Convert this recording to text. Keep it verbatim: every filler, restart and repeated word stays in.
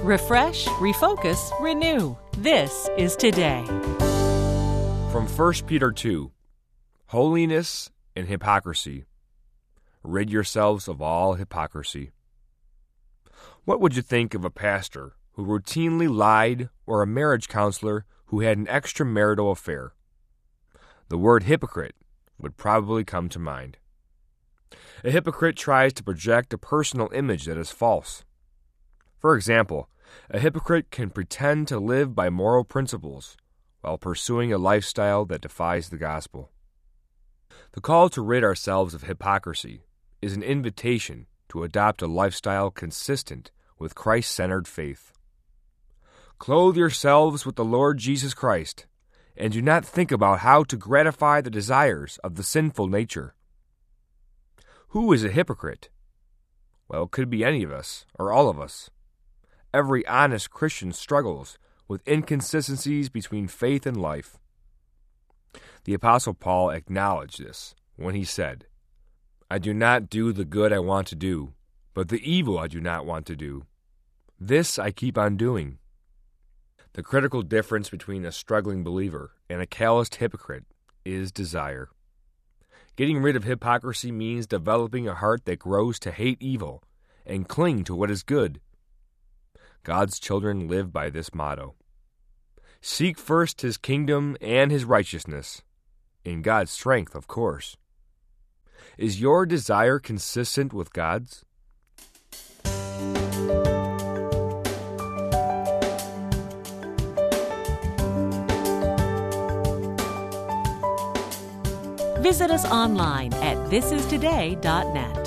Refresh, refocus, renew. This is Today. From First Peter two, Holiness and Hypocrisy. Rid yourselves of all hypocrisy. What would you think of a pastor who routinely lied or a marriage counselor who had an extramarital affair? The word hypocrite would probably come to mind. A hypocrite tries to project a personal image that is false. For example, a hypocrite can pretend to live by moral principles while pursuing a lifestyle that defies the gospel. The call to rid ourselves of hypocrisy is an invitation to adopt a lifestyle consistent with Christ-centered faith. Clothe yourselves with the Lord Jesus Christ, and do not think about how to gratify the desires of the sinful nature. Who is a hypocrite? Well, it could be any of us, or all of us. Every honest Christian struggles with inconsistencies between faith and life. The Apostle Paul acknowledged this when he said, I do not do the good I want to do, but the evil I do not want to do. This I keep on doing. The critical difference between a struggling believer and a calloused hypocrite is desire. Getting rid of hypocrisy means developing a heart that grows to hate evil and cling to what is good. God's children live by this motto. Seek first His kingdom and His righteousness, in God's strength, of course. Is your desire consistent with God's? Visit us online at this is today dot net.